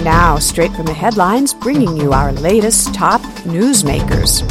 Now, straight from the headlines, bringing you our latest top newsmakers.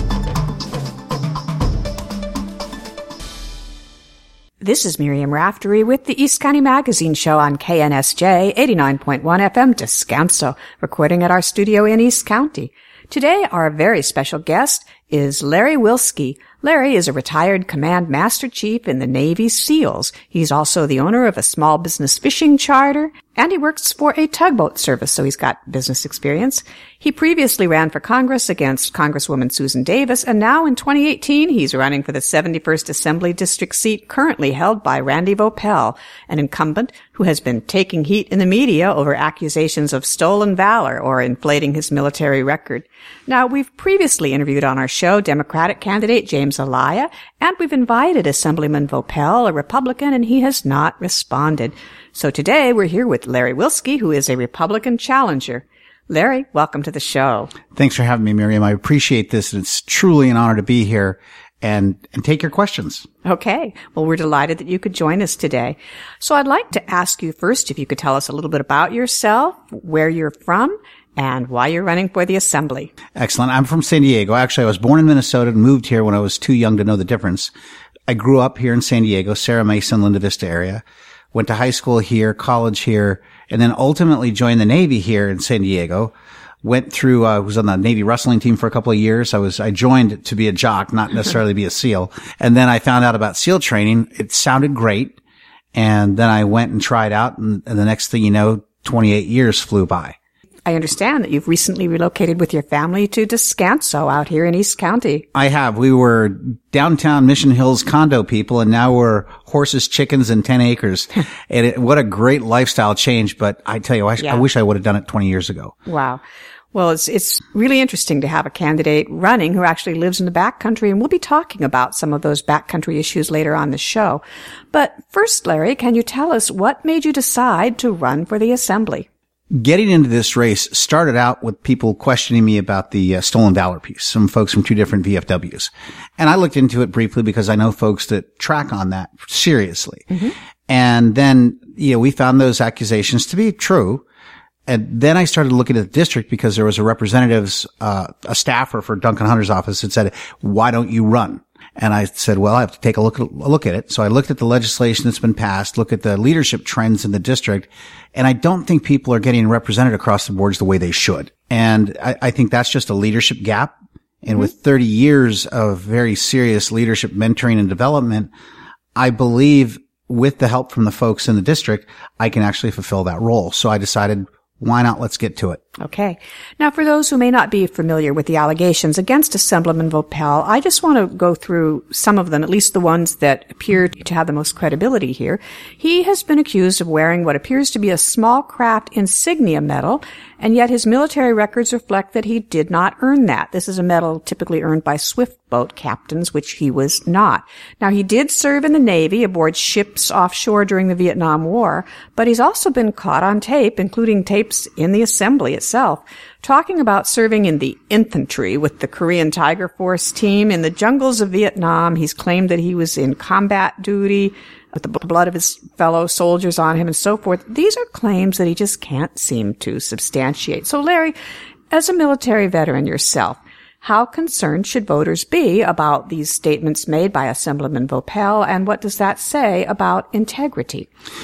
This is Miriam Raftery with the East County Magazine Show on KNSJ 89.1 FM Descanso, recording at our studio in East County. Today, our very special guest is Larry Wilski. Larry is a retired Command Master Chief in the Navy SEALs. He's also the owner of a small business fishing charter, and he works for a tugboat service, so he's got business experience. He previously ran for Congress against Congresswoman Susan Davis, and now in 2018, he's running for the 71st Assembly District seat currently held by Randy Voepel, an incumbent who has been taking heat in the media over accusations of stolen valor or inflating his military record. Now, we've previously interviewed on our show Democratic candidate James Alaya, and we've invited Assemblyman Voepel, a Republican, and he has not responded. So today we're here with Larry Wilski, who is a Republican challenger. Larry, welcome to the show. Thanks for having me, Miriam. I appreciate this, and it's truly an honor to be here and take your questions. Okay. Well, we're delighted that you could join us today. So I'd like to ask you first if you could tell us a little bit about yourself, where you're from, and why you're running for the Assembly. Excellent. I'm from San Diego. Actually, I was born in Minnesota and moved here when I was too young to know the difference. I grew up here in San Diego, Serra Mesa and Linda Vista area. Went to high school here, college here, and then ultimately joined the Navy here in San Diego. Went through, was on the Navy wrestling team for a couple of years. I joined to be a jock, not necessarily be a SEAL. And then I found out about SEAL training. It sounded great. And then I went and tried out, and the next thing you know, 28 years flew by. I understand that you've recently relocated with your family to Descanso out here in East County. I have. We were downtown Mission Hills condo people, and now we're horses, chickens, and 10 acres. And what a great lifestyle change. But I tell you, I wish I would have done it 20 years ago. Wow. Well, it's really interesting to have a candidate running who actually lives in the backcountry, and we'll be talking about some of those backcountry issues later on the show. But first, Larry, can you tell us what made you decide to run for the Assembly? Getting into this race started out with people questioning me about the stolen valor piece, some folks from two different VFWs. And I looked into it briefly because I know folks that track on that seriously. Mm-hmm. And then, we found those accusations to be true. And then I started looking at the district because there was a representative's, a staffer for Duncan Hunter's office that said, why don't you run? And I said, well, I have to take a look at it. So I looked at the legislation that's been passed, look at the leadership trends in the district, and I don't think people are getting represented across the boards the way they should. And I think that's just a leadership gap. And with 30 years of very serious leadership mentoring and development, I believe with the help from the folks in the district, I can actually fulfill that role. So I decided, why not? Let's get to it. Okay. Now, for those who may not be familiar with the allegations against Assemblyman Voepel, I just want to go through some of them, at least the ones that appear to have the most credibility here. He has been accused of wearing what appears to be a small craft insignia medal, and yet his military records reflect that he did not earn that. This is a medal typically earned by swift boat captains, which he was not. Now, he did serve in the Navy aboard ships offshore during the Vietnam War, but he's also been caught on tape, including tapes in the Assembly itself, talking about serving in the infantry with the Korean Tiger Force team in the jungles of Vietnam. He's claimed that he was in combat duty with the blood of his fellow soldiers on him and so forth. These are claims that he just can't seem to substantiate. So, Larry, as a military veteran yourself, how concerned should voters be about these statements made by Assemblyman Voepel, and what does that say about integrity?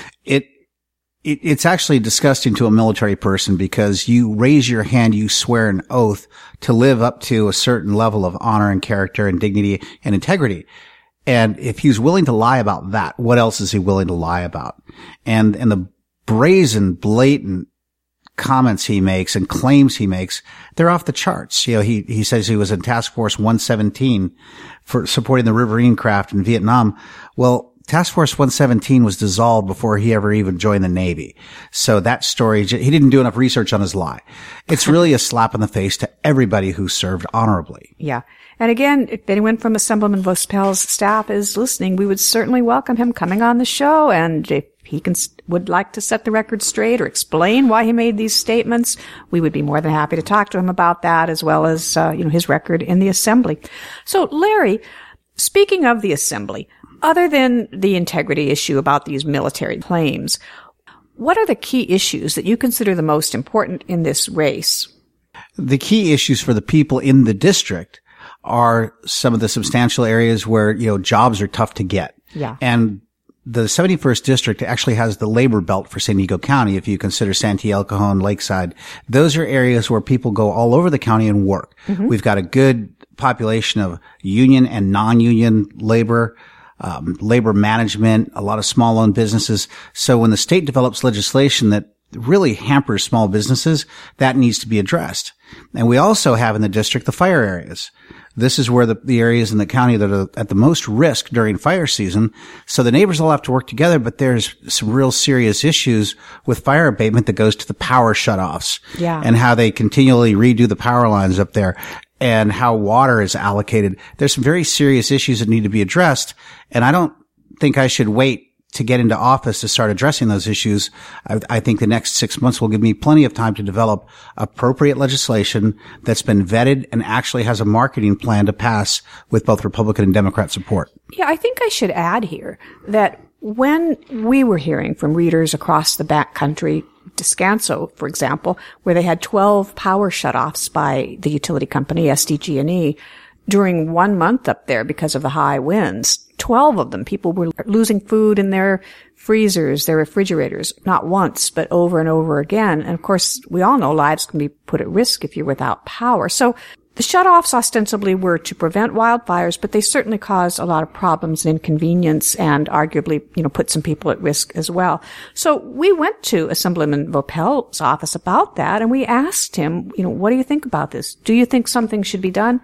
It's actually disgusting to a military person because you raise your hand, you swear an oath to live up to a certain level of honor and character and dignity and integrity. And if he's willing to lie about that, what else is he willing to lie about? And the brazen, blatant comments he makes and claims he makes, they're off the charts. He says he was in Task Force 117 for supporting the Riverine craft in Vietnam. Well, Task Force 117 was dissolved before he ever even joined the Navy. So that story, he didn't do enough research on his lie. It's really a slap in the face to everybody who served honorably. Yeah. And again, if anyone from Assemblyman Voepel's staff is listening, we would certainly welcome him coming on the show. And if he would like to set the record straight or explain why he made these statements, we would be more than happy to talk to him about that, as well as, his record in the Assembly. So, Larry, speaking of the Assembly, other than the integrity issue about these military claims, What are the key issues that you consider the most important in this race? The key issues for the people in the district are some of the substantial areas where, jobs are tough to get. Yeah. And the 71st district actually has the labor belt for San Diego County. If you consider Santee, El Cajon, Lakeside, those are areas where people go all over the county and work. Mm-hmm. We've got a good population of union and non-union labor, labor management, a lot of small-owned businesses. So when the state develops legislation that really hampers small businesses, that needs to be addressed. And we also have in the district the fire areas. This is where the areas in the county that are at the most risk during fire season. So the neighbors all have to work together, but there's some real serious issues with fire abatement that goes to the power shutoffs. Yeah. And how they continually redo the power lines up there and how water is allocated. There's some very serious issues that need to be addressed. And I don't think I should wait to get into office to start addressing those issues. I think the next 6 months will give me plenty of time to develop appropriate legislation that's been vetted and actually has a marketing plan to pass with both Republican and Democrat support. Yeah, I think I should add here that when we were hearing from readers across the backcountry, Descanso, for example, where they had 12 power shutoffs by the utility company, SDG&E, during 1 month up there because of the high winds, 12 of them, people were losing food in their freezers, their refrigerators, not once, but over and over again. And of course, we all know lives can be put at risk if you're without power. So the shutoffs ostensibly were to prevent wildfires, but they certainly caused a lot of problems and inconvenience and arguably, put some people at risk as well. So we went to Assemblyman Voepel's office about that and we asked him, what do you think about this? Do you think something should be done?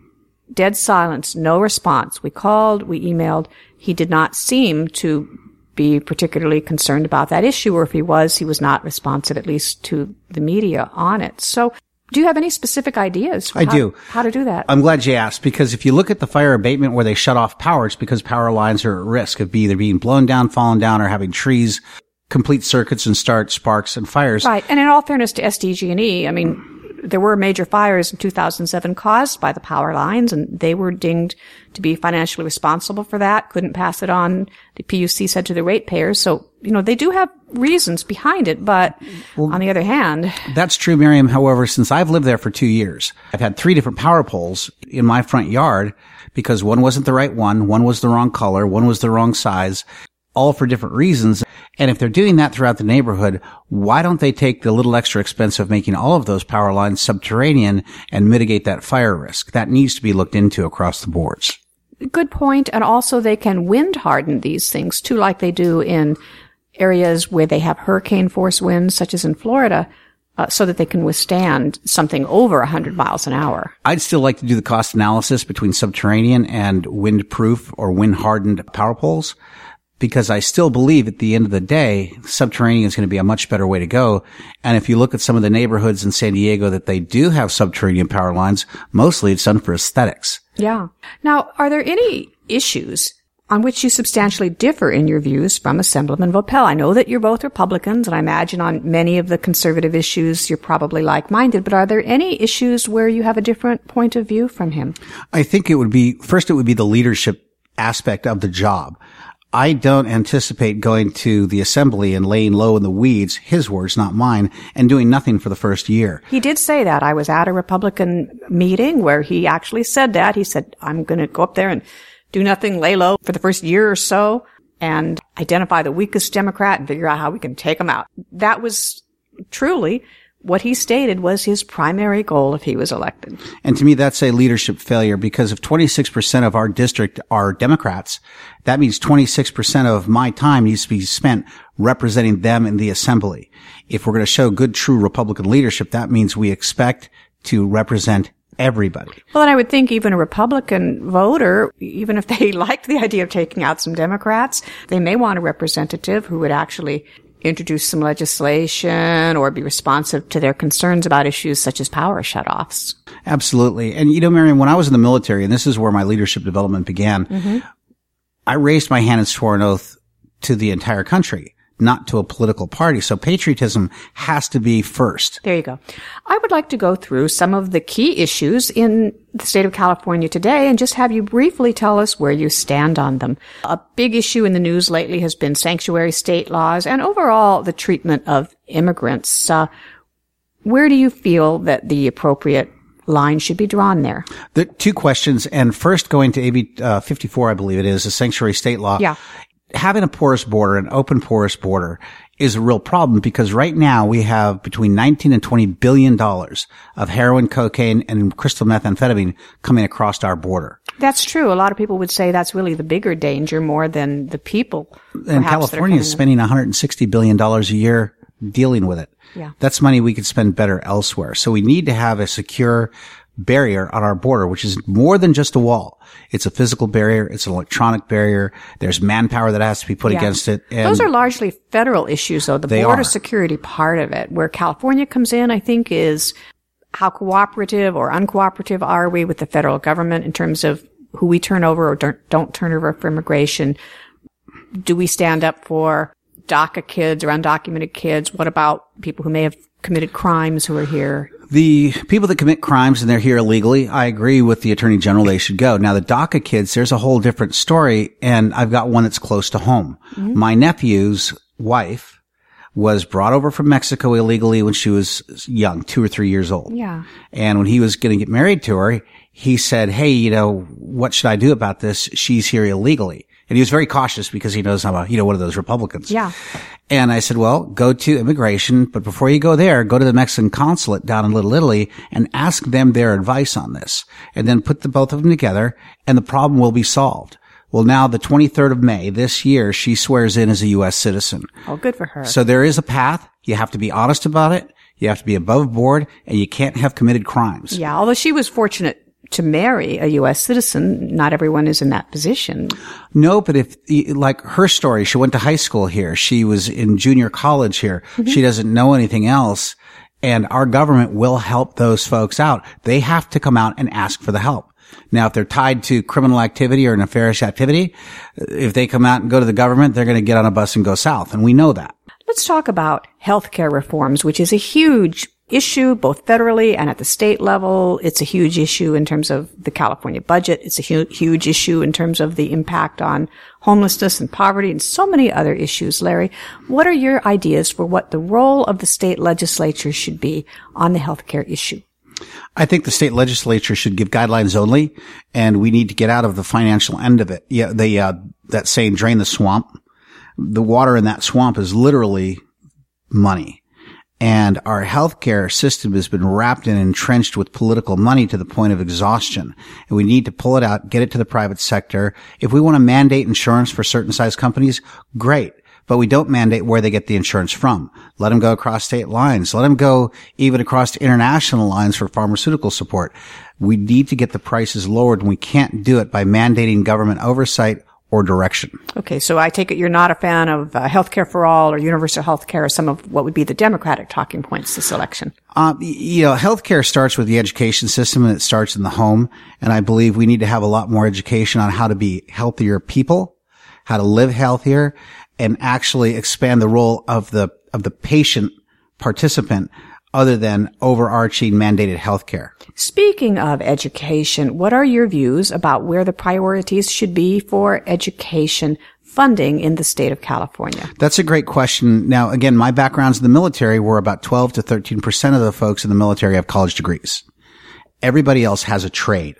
Dead silence, no response. We called, we emailed. He did not seem to be particularly concerned about that issue, or if he was not responsive, at least to the media on it. So do you have any specific ideas? I do. How to do that? I'm glad you asked, because if you look at the fire abatement where they shut off power, it's because power lines are at risk of either being blown down, falling down, or having trees complete circuits and start sparks and fires. Right. And in all fairness to SDG&E, there were major fires in 2007 caused by the power lines, and they were dinged to be financially responsible for that, couldn't pass it on, the PUC said, to the ratepayers. So, they do have reasons behind it, but on the other hand... That's true, Miriam. However, since I've lived there for 2 years, I've had 3 different power poles in my front yard because one wasn't the right one was the wrong color, one was the wrong size, all for different reasons. And if they're doing that throughout the neighborhood, why don't they take the little extra expense of making all of those power lines subterranean and mitigate that fire risk? That needs to be looked into across the boards. Good point. And also they can wind harden these things too, like they do in areas where they have hurricane force winds, such as in Florida, so that they can withstand something over 100 miles an hour. I'd still like to do the cost analysis between subterranean and wind-proof or wind-hardened power poles, because I still believe at the end of the day, subterranean is going to be a much better way to go. And if you look at some of the neighborhoods in San Diego that they do have subterranean power lines, mostly it's done for aesthetics. Yeah. Now, are there any issues on which you substantially differ in your views from Assemblyman Voepel? I know that you're both Republicans, and I imagine on many of the conservative issues you're probably like-minded, but are there any issues where you have a different point of view from him? I think it would be the leadership aspect of the job. I don't anticipate going to the assembly and laying low in the weeds, his words, not mine, and doing nothing for the first year. He did say that. I was at a Republican meeting where he actually said that. He said, I'm going to go up there and do nothing, lay low for the first year or so, and identify the weakest Democrat and figure out how we can take them out. That was truly what he stated was his primary goal if he was elected. And to me, that's a leadership failure, because if 26% of our district are Democrats, that means 26% of my time needs to be spent representing them in the assembly. If we're going to show good, true Republican leadership, that means we expect to represent everybody. Well, and I would think even a Republican voter, even if they liked the idea of taking out some Democrats, they may want a representative who would actually introduce some legislation or be responsive to their concerns about issues such as power shutoffs. Absolutely. And Miriam, when I was in the military, and this is where my leadership development began, I raised my hand and swore an oath to the entire country not to a political party. So patriotism has to be first. There you go. I would like to go through some of the key issues in the state of California today and just have you briefly tell us where you stand on them. A big issue in the news lately has been sanctuary state laws and overall the treatment of immigrants. Where do you feel that the appropriate line should be drawn there? The two questions, and first going to AB 54, I believe it is, the sanctuary state law. Yeah. Having a porous border, an open porous border, is a real problem because right now we have between 19 and $20 billion of heroin, cocaine, and crystal methamphetamine coming across our border. That's true. A lot of people would say that's really the bigger danger more than the people. And California is spending $160 billion a year dealing with it. Yeah. That's money we could spend better elsewhere. So we need to have a secure barrier on our border, which is more than just a wall. It's a physical barrier. It's an electronic barrier. There's manpower that has to be put against it. And those are largely federal issues, though. The border security part of it, where California comes in, I think, is how cooperative or uncooperative are we with the federal government in terms of who we turn over or don't turn over for immigration? Do we stand up for DACA kids or undocumented kids? What about people who may have committed crimes who are here? The people that commit crimes and they're here illegally, I agree with the Attorney General, they should go. Now, the DACA kids, there's a whole different story, and I've got one that's close to home. Mm-hmm. My nephew's wife was brought over from Mexico illegally when she was young, 2 or 3 years old. Yeah. And when he was going to get married to her, he said, hey, what should I do about this? She's here illegally. And he was very cautious because he knows I'm one of those Republicans. Yeah. And I said, well, go to immigration, but before you go there, go to the Mexican consulate down in Little Italy and ask them their advice on this. And then put the both of them together and the problem will be solved. Well, now the 23rd of May this year, she swears in as a U.S. citizen. Oh, good for her. So there is a path. You have to be honest about it. You have to be above board and you can't have committed crimes. Yeah. Although she was fortunate to marry a U.S. citizen, not everyone is in that position. No, but like her story, she went to high school here. She was in junior college here. Mm-hmm. She doesn't know anything else. And our government will help those folks out. They have to come out and ask for the help. Now, if they're tied to criminal activity or nefarious activity, if they come out and go to the government, they're going to get on a bus and go south. And we know that. Let's talk about healthcare reforms, which is a huge issue both federally and at the state level. It's a huge issue in terms of the California budget. It's a huge issue in terms of the impact on homelessness and poverty and so many other issues. Larry, what are your ideas for what the role of the state legislature should be on the healthcare issue? I think the state legislature should give guidelines only, and we need to get out of the financial end of it. Yeah, that saying, drain the swamp. The water in that swamp is literally money. And our healthcare system has been wrapped and entrenched with political money to the point of exhaustion. And we need to pull it out, get it to the private sector. If we want to mandate insurance for certain size companies, great. But we don't mandate where they get the insurance from. Let them go across state lines. Let them go even across international lines for pharmaceutical support. We need to get the prices lowered, and we can't do it by mandating government oversight or direction. Okay, so I take it you're not a fan of healthcare for all or universal healthcare or some of what would be the Democratic talking points this election. Healthcare starts with the education system and it starts in the home. And I believe we need to have a lot more education on how to be healthier people, how to live healthier, and actually expand the role of the patient participant other than overarching mandated healthcare. Speaking of education, what are your views about where the priorities should be for education funding in the state of California? That's a great question. Now, again, my background's in the military, where about 12 to 13% of the folks in the military have college degrees. Everybody else has a trade.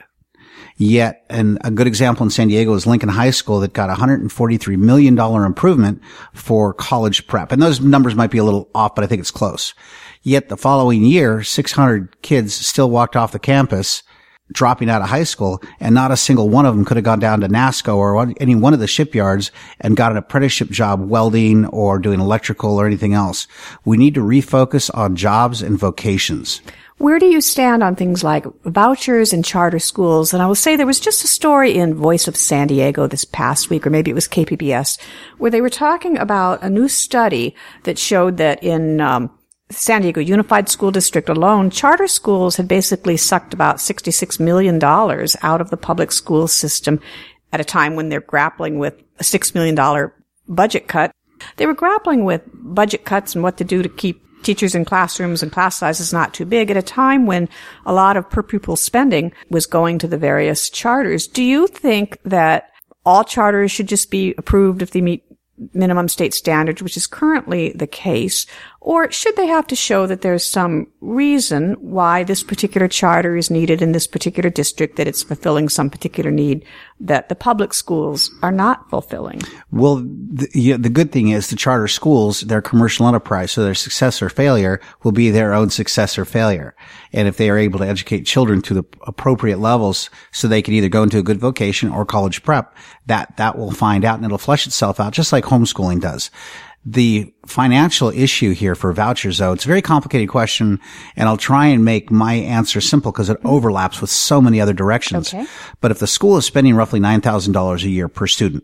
Yet, and a good example in San Diego is Lincoln High School that got $143 million improvement for college prep. And those numbers might be a little off, but I think it's close. Yet the following year, 600 kids still walked off the campus, dropping out of high school, and not a single one of them could have gone down to NASCO or any one of the shipyards and got an apprenticeship job welding or doing electrical or anything else. We need to refocus on jobs and vocations. Where do you stand on things like vouchers and charter schools? And I will say there was just a story in Voice of San Diego this past week, or maybe it was KPBS, where they were talking about a new study that showed that in San Diego Unified School District alone, charter schools had basically sucked about $66 million out of the public school system at a time when they're grappling with a $6 million budget cut They were grappling with budget cuts and what to do to keep teachers in classrooms and class sizes not too big at a time when a lot of per pupil spending was going to the various charters. Do you think that all charters should just be approved if they meet minimum state standards, which is currently the case, or should they have to show that there's some reason why this particular charter is needed in this particular district, that it's fulfilling some particular need that the public schools are not fulfilling? Well, the good thing is the charter schools, they're commercial enterprise, so their success or failure will be their own success or failure. And if they are able to educate children to the appropriate levels so they can either go into a good vocation or college prep, that will find out and it'll flesh itself out just like homeschooling does. The financial issue here for vouchers, though, it's a very complicated question, and I'll try and make my answer simple because it overlaps with so many other directions. Okay. But if the school is spending roughly $9,000 a year per student,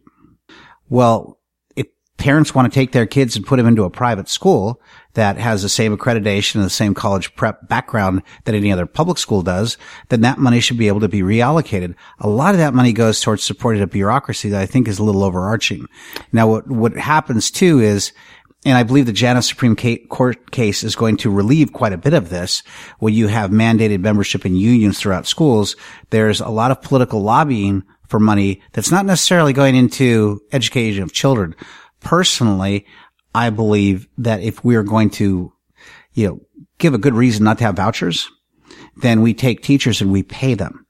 well, if parents want to take their kids and put them into a private school that has the same accreditation and the same college prep background that any other public school does, then that money should be able to be reallocated. A lot of that money goes towards supporting a bureaucracy that I think is a little overarching. Now, what happens too is, and I believe the Janus Supreme Court case is going to relieve quite a bit of this, when you have mandated membership in unions throughout schools, there's a lot of political lobbying for money that's not necessarily going into education of children. Personally, I believe that if we're going to, give a good reason not to have vouchers, then we take teachers and we pay them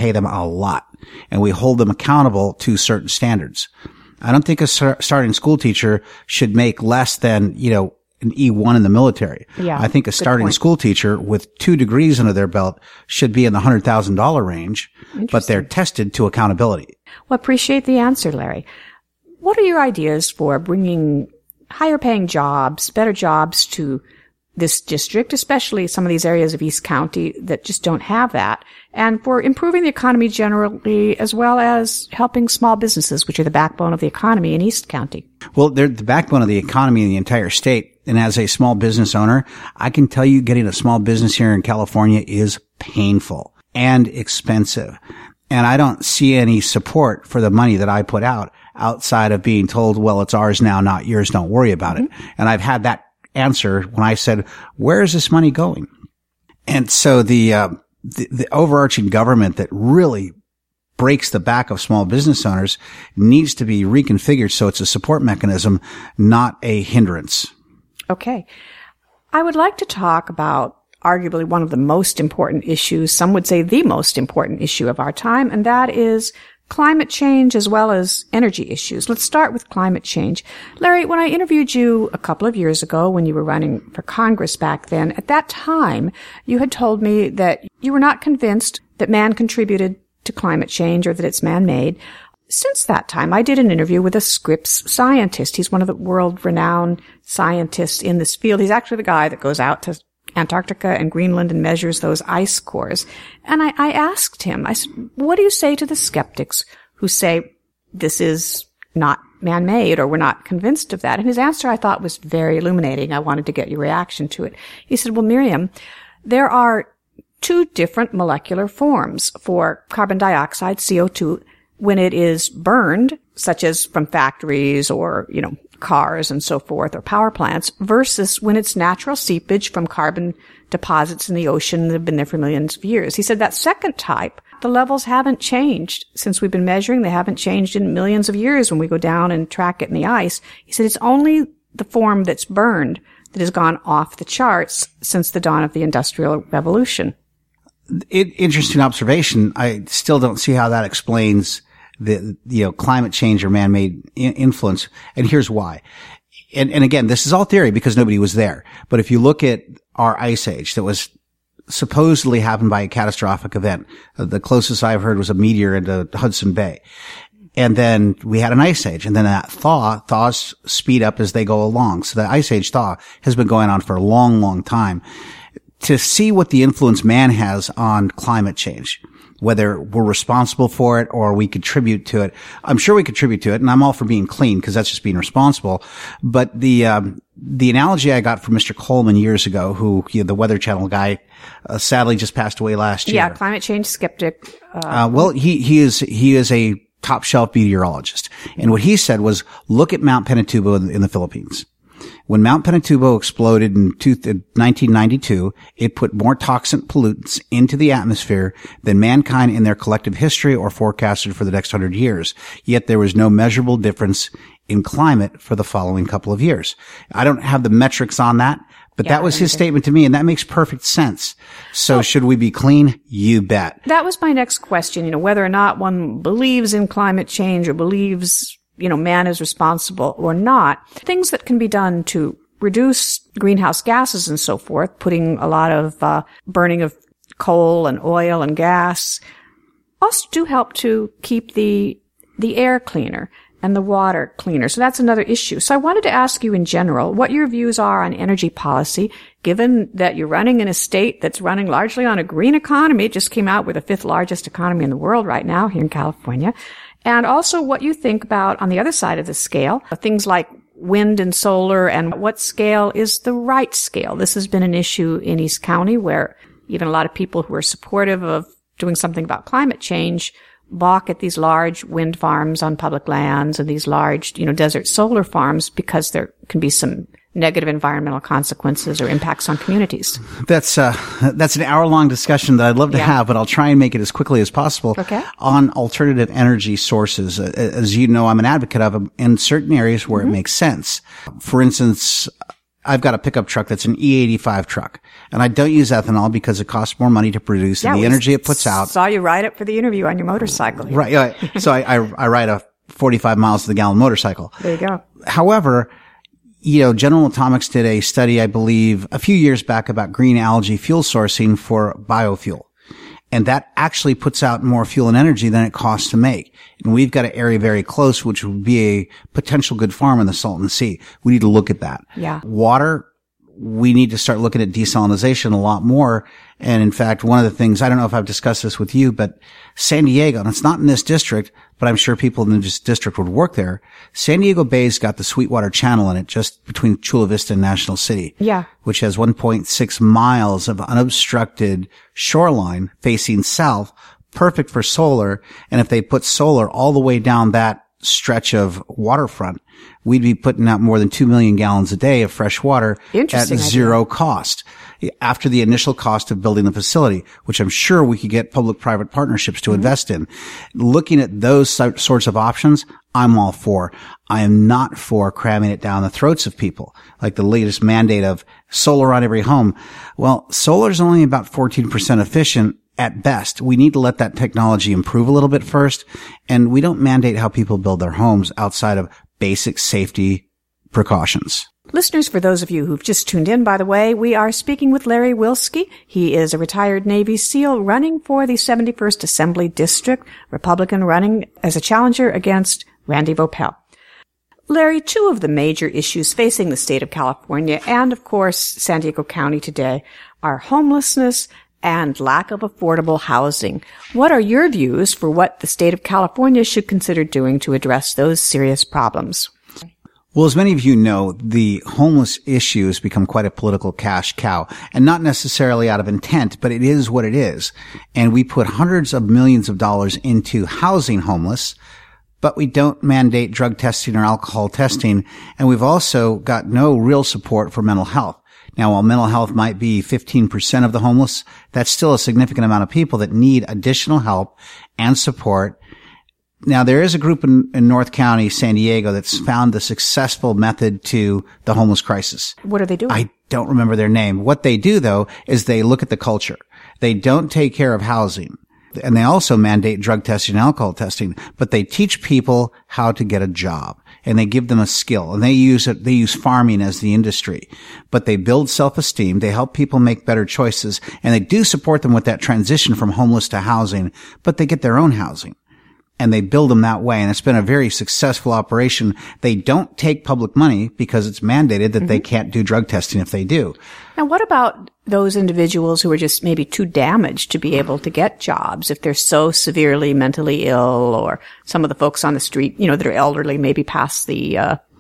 a lot, and we hold them accountable to certain standards. I don't think a starting school teacher should make less than, an E1 in the military. Yeah, I think a starting school teacher with 2 degrees under their belt should be in the $100,000 range, but they're tested to accountability. Well, appreciate the answer, Larry. What are your ideas for bringing higher paying jobs, better jobs to this district, especially some of these areas of East County that just don't have that, and for improving the economy generally, as well as helping small businesses, which are the backbone of the economy in East County? Well, they're the backbone of the economy in the entire state. And as a small business owner, I can tell you getting a small business here in California is painful and expensive. And I don't see any support for the money that I put out outside of being told, well, it's ours now, not yours. Don't worry about it. And I've had that answer when I said, where is this money going? And so the overarching government that really breaks the back of small business owners needs to be reconfigured so it's a support mechanism, not a hindrance. Okay. I would like to talk about arguably one of the most important issues, some would say the most important issue of our time, and that is climate change as well as energy issues. Let's start with climate change. Larry, when I interviewed you a couple of years ago when you were running for Congress back then, at that time, you had told me that you were not convinced that man contributed to climate change or that it's man-made. Since that time, I did an interview with a Scripps scientist. He's one of the world-renowned scientists in this field. He's actually the guy that goes out to Antarctica and Greenland and measures those ice cores. And I asked him, I said, what do you say to the skeptics who say this is not man-made or we're not convinced of that? And his answer I thought was very illuminating. I wanted to get your reaction to it. He said, well, Miriam, there are 2 different molecular forms for carbon dioxide, CO2, when it is burned, such as from factories or, cars and so forth, or power plants, versus when it's natural seepage from carbon deposits in the ocean that have been there for millions of years. He said that second type, the levels haven't changed since we've been measuring. They haven't changed in millions of years when we go down and track it in the ice. He said it's only the form that's burned that has gone off the charts since the dawn of the Industrial Revolution. Interesting observation. I still don't see how that explains the climate change or man-made influence. And here's why. And again, this is all theory because nobody was there. But if you look at our ice age that was supposedly happened by a catastrophic event, the closest I've heard was a meteor into Hudson Bay. And then we had an ice age, and then that thaws speed up as they go along. So the ice age thaw has been going on for a long, long time. To see what the influence man has on climate change, whether we're responsible for it or we contribute to it. I'm sure we contribute to it, and I'm all for being clean because that's just being responsible. But the analogy I got from Mr. Coleman years ago, who, the Weather Channel guy, sadly just passed away last year. Yeah, climate change skeptic. Well, he is a top shelf meteorologist. And what he said was, look at Mount Pinatubo in the Philippines. When Mount Pinatubo exploded in 1992, it put more toxic pollutants into the atmosphere than mankind in their collective history or forecasted for the next 100 years. Yet there was no measurable difference in climate for the following couple of years. I don't have the metrics on that, but that was his statement to me, and that makes perfect sense. So should we be clean? You bet. That was my next question, whether or not one believes in climate change or believes, man is responsible or not. Things that can be done to reduce greenhouse gases and so forth, putting a lot of burning of coal and oil and gas, also do help to keep the air cleaner and the water cleaner. So that's another issue. So I wanted to ask you in general what your views are on energy policy, given that you're running in a state that's running largely on a green economy. It just came out with the 5th largest economy in the world right now here in California. And also what you think about on the other side of the scale, things like wind and solar, and what scale is the right scale. This has been an issue in East County where even a lot of people who are supportive of doing something about climate change balk at these large wind farms on public lands and these large, desert solar farms because there can be some negative environmental consequences or impacts on communities. That's an hour-long discussion that I'd love to have, but I'll try and make it as quickly as possible. Okay. On alternative energy sources. As you know, I'm an advocate of them in certain areas where it makes sense. For instance, I've got a pickup truck that's an E85 truck, and I don't use ethanol because it costs more money to produce and the energy it puts out. Saw you ride it for the interview on your motorcycle. Here. Right. Yeah. So I ride a 45 miles to the gallon motorcycle. There you go. However, General Atomics did a study, I believe, a few years back about green algae fuel sourcing for biofuel. And that actually puts out more fuel and energy than it costs to make. And we've got an area very close, which would be a potential good farm in the Salton Sea. We need to look at that. Yeah. Water, we need to start looking at desalination a lot more. And in fact, one of the things, I don't know if I've discussed this with you, but San Diego, and it's not in this district, but I'm sure people in this district would work there. San Diego Bay's got the Sweetwater Channel in it, just between Chula Vista and National City. Yeah. Which has 1.6 miles of unobstructed shoreline facing south, perfect for solar. And if they put solar all the way down that stretch of waterfront, we'd be putting out more than 2 million gallons a day of fresh water at zero cost after the initial cost of building the facility, which I'm sure we could get public-private partnerships to invest in. Looking at those sorts of options, I'm all for. I am not for cramming it down the throats of people, like the latest mandate of solar on every home. Well, solar is only about 14% efficient at best. We need to let that technology improve a little bit first, and we don't mandate how people build their homes outside of basic safety precautions. Listeners, for those of you who've just tuned in, by the way, we are speaking with Larry Wilsky. He is a retired Navy SEAL running for the 71st Assembly District, Republican, running as a challenger against Randy Voepel. Larry, two of the major issues facing the state of California and, of course, San Diego County today are homelessness and lack of affordable housing. What are your views for what the state of California should consider doing to address those serious problems? Well, as many of you know, the homeless issue has become quite a political cash cow, and not necessarily out of intent, but it is what it is. And we put hundreds of millions of dollars into housing homeless, but we don't mandate drug testing or alcohol testing, and we've also got no real support for mental health. Now, while mental health might be 15% of the homeless, that's still a significant amount of people that need additional help and support. Now, there is a group in North County, San Diego, that's found the successful method to the homeless crisis. What are they doing? I don't remember their name. What they do, though, is they look at the culture. They don't take care of housing. And they also mandate drug testing and alcohol testing, but they teach people how to get a job, and they give them a skill, and they use farming as the industry, but they build self-esteem. They help people make better choices, and they do support them with that transition from homeless to housing, but they get their own housing. And they build them that way. And it's been a very successful operation. They don't take public money because it's mandated that they can't do drug testing if they do. Now, what about those individuals who are just maybe too damaged to be able to get jobs if they're so severely mentally ill, or some of the folks on the street, that are elderly, maybe past the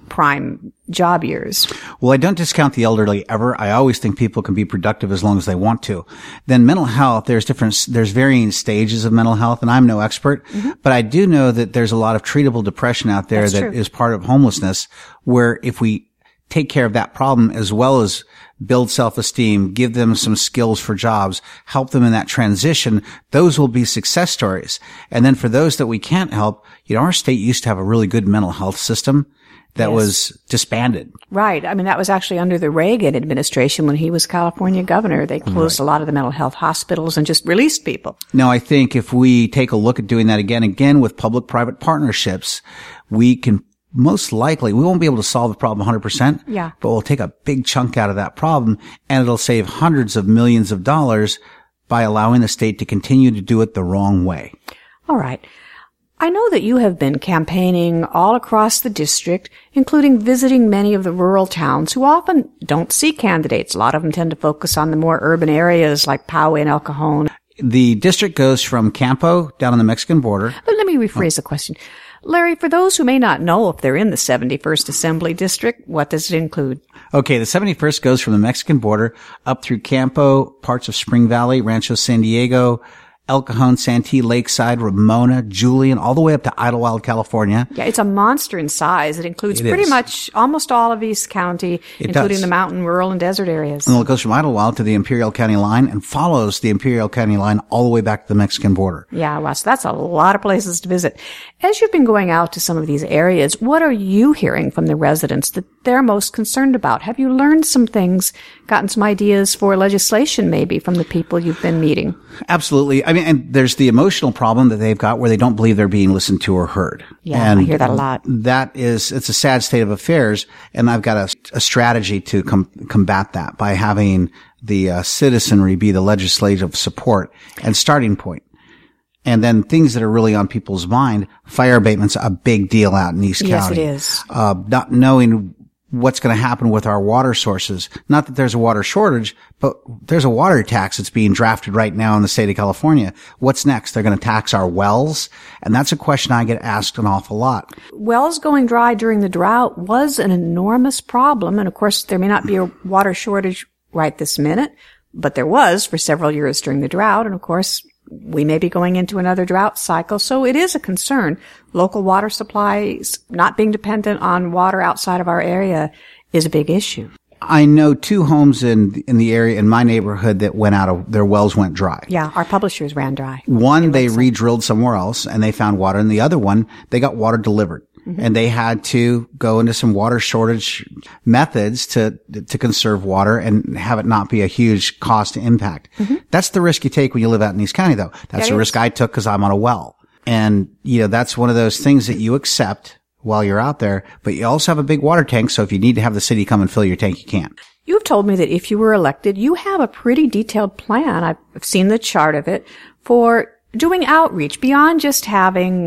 prime job years. Well, I don't discount the elderly ever. I always think people can be productive as long as they want to. Then mental health, there's varying stages of mental health, and I'm no expert, but I do know that there's a lot of treatable depression out there that is part of homelessness, where if we take care of that problem as well as build self-esteem, give them some skills for jobs, help them in that transition, those will be success stories. And then for those that we can't help, our state used to have a really good mental health system that was disbanded. Right. I mean, that was actually under the Reagan administration when he was California governor. They closed a lot of the mental health hospitals and just released people. Now, I think if we take a look at doing that again with public-private partnerships, we can most likely, we won't be able to solve the problem 100%. Yeah. But we'll take a big chunk out of that problem, and it'll save hundreds of millions of dollars by allowing the state to continue to do it the wrong way. All right. I know that you have been campaigning all across the district, including visiting many of the rural towns who often don't see candidates. A lot of them tend to focus on the more urban areas like Poway and El Cajon. The district goes from Campo down on the Mexican border. But let me rephrase the question. Larry, for those who may not know if they're in the 71st Assembly District, what does it include? Okay, the 71st goes from the Mexican border up through Campo, parts of Spring Valley, Rancho San Diego, El Cajon, Santee, Lakeside, Ramona, Julian, all the way up to Idlewild, California. Yeah, it's a monster in size. It includes pretty much almost all of East County, including the mountain, rural, and desert areas. And it goes from Idlewild to the Imperial County line and follows the Imperial County line all the way back to the Mexican border. Yeah, well, so that's a lot of places to visit. As you've been going out to some of these areas, what are you hearing from the residents that they're most concerned about? Have you learned some things, gotten some ideas for legislation maybe from the people you've been meeting? Absolutely. I mean, and there's the emotional problem that they've got where they don't believe they're being listened to or heard. Yeah, and I hear that a lot. It's a sad state of affairs. And I've got a strategy to combat that by having the citizenry be the legislative support and starting point. And then things that are really on people's mind, fire abatement's a big deal out in East County. Yes, it is. Not knowing what's going to happen with our water sources. Not that there's a water shortage, but there's a water tax that's being drafted right now in the state of California. What's next? They're going to tax our wells? And that's a question I get asked an awful lot. Wells going dry during the drought was an enormous problem. And of course, there may not be a water shortage right this minute, but there was for several years during the drought. And of course, we may be going into another drought cycle. So it is a concern. Local water supplies, not being dependent on water outside of our area, is a big issue. I know 2 homes in the area, in my neighborhood, that their wells went dry. Yeah, our publishers ran dry. One, they re-drilled somewhere else and they found water. And the other one, they got water delivered. And they had to go into some water shortage methods to conserve water and have it not be a huge cost impact. That's the risk you take when you live out in East County, though. That's the risk I took because I'm on a well. And, that's one of those things that you accept while you're out there, but you also have a big water tank. So if you need to have the city come and fill your tank, you can. You've told me that if you were elected, you have a pretty detailed plan. I've seen the chart of it for doing outreach beyond just having,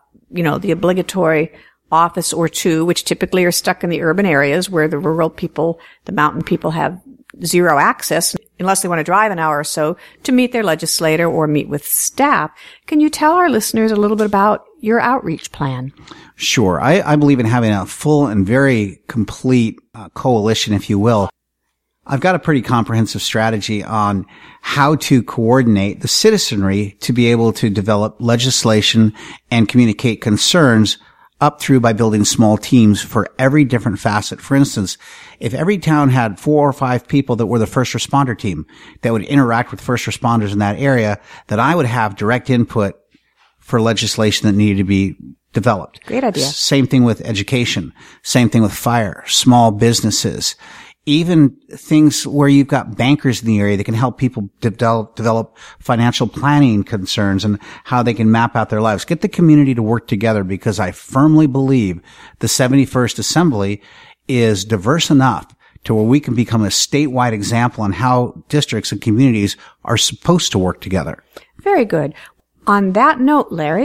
the obligatory office or 2, which typically are stuck in the urban areas where the rural people, the mountain people have zero access unless they want to drive an hour or so to meet their legislator or meet with staff. Can you tell our listeners a little bit about your outreach plan? Sure. I believe in having a full and very complete coalition, if you will. I've got a pretty comprehensive strategy on how to coordinate the citizenry to be able to develop legislation and communicate concerns up through by building small teams for every different facet. For instance, if every town had 4 or 5 people that were the first responder team that would interact with first responders in that area, then I would have direct input for legislation that needed to be developed. Great idea. Same thing with education. Same thing with fire, small businesses. Even things where you've got bankers in the area that can help people develop financial planning concerns and how they can map out their lives. Get the community to work together, because I firmly believe the 71st Assembly is diverse enough to where we can become a statewide example on how districts and communities are supposed to work together. Very good. On that note, Larry,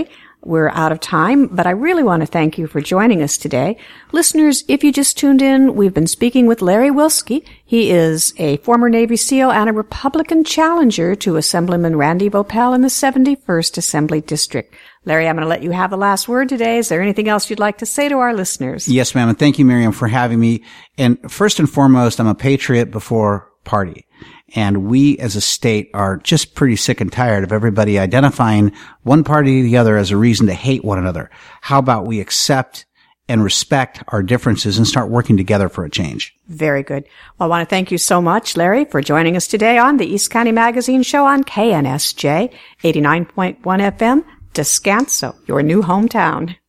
we're out of time, but I really want to thank you for joining us today. Listeners, if you just tuned in, we've been speaking with Larry Wilsky. He is a former Navy SEAL and a Republican challenger to Assemblyman Randy Voepel in the 71st Assembly District. Larry, I'm going to let you have the last word today. Is there anything else you'd like to say to our listeners? Yes, ma'am. And thank you, Miriam, for having me. And first and foremost, I'm a patriot before party. And we as a state are just pretty sick and tired of everybody identifying one party or the other as a reason to hate one another. How about we accept and respect our differences and start working together for a change? Very good. Well, I want to thank you so much, Larry, for joining us today on the East County Magazine Show on KNSJ 89.1 FM, Descanso, your new hometown.